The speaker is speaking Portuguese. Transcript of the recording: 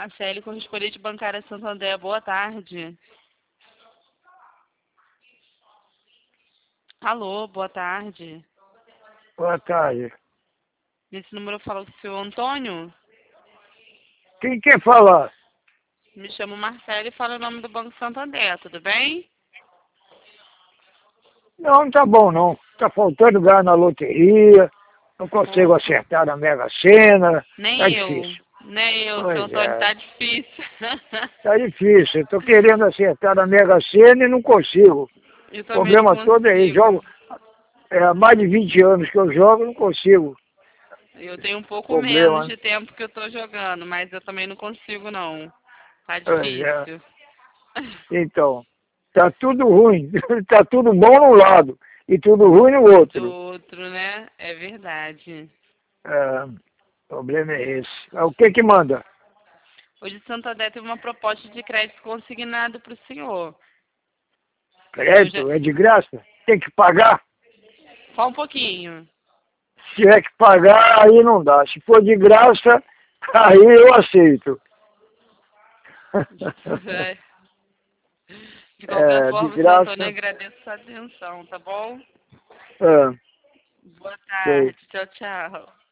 Marcele, correspondente bancária Santander, boa tarde. Alô, boa tarde. Boa tarde. Nesse número eu falo com o senhor Antônio. Quem quer falar? Me chamo Marcele e falo o nome do Banco Santander, tudo bem? Não tá bom não. Tá faltando ganhar na loteria, não consigo acertar na Mega Sena, tá Nem difícil. eu, seu Pois Antônio, é, tá difícil. tá difícil. Eu tô querendo acertar na Mega Sena e não consigo. Eu O também não problema todo é esse. consigo. Jogo, há mais de 20 anos que eu jogo e não consigo. Eu tenho um pouco menos Problema, de tempo que eu tô jogando, mas eu também não consigo, não. Tá pois é. difícil. Então, tá tudo ruim. Tá tudo bom num lado e tudo ruim no Do outro. outro, né? É verdade. É, o problema é esse. O que que manda? Hoje Santander teve uma proposta de crédito consignado para o senhor. Eu já... Crédito é de graça? Tem que pagar? Só um pouquinho. Se tiver que pagar, aí não dá. Se for de graça, aí eu aceito. É. De qualquer É, de forma, seu Antônio, graça. agradeço a sua atenção, tá bom? É, Boa sei. tarde. Tchau, tchau.